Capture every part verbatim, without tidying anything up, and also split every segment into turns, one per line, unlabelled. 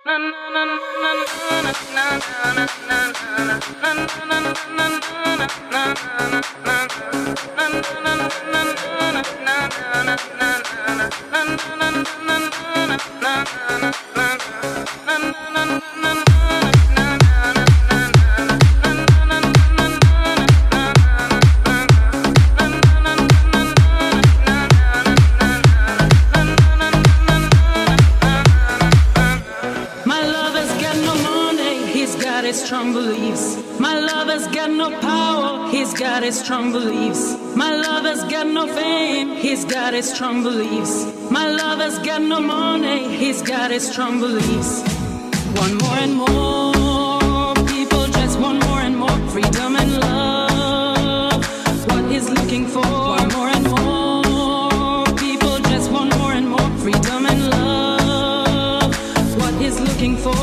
Strong beliefs. My lover's got no power, he's got his strong beliefs. My lover's got no fame, he's got his strong beliefs. My lover's got no money, he's got his strong beliefs. One more and more, people just want more and more freedom and love. What he's looking for, one more and more, people just want more and more freedom and love. What he's looking for.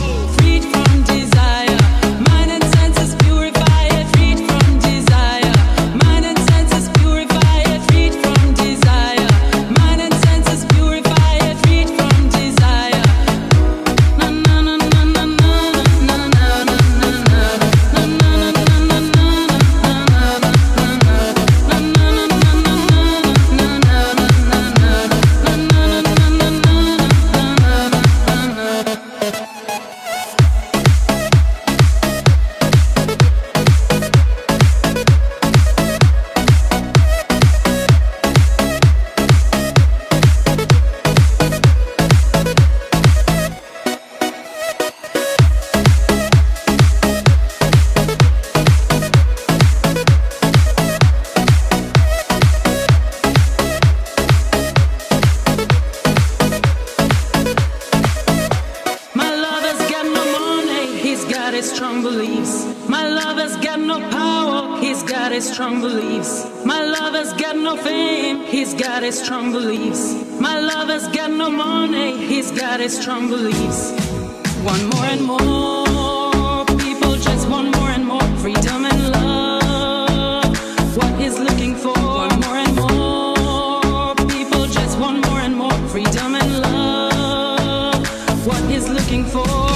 Strong beliefs. My lover's got no power, he's got his strong beliefs. My lover's got no fame, he's got his strong beliefs. My lover's got no money, he's got his strong beliefs. One more and more, people just want more and more freedom and love. What he's looking for, one more and more, people just want more and more freedom and love. What he's looking for.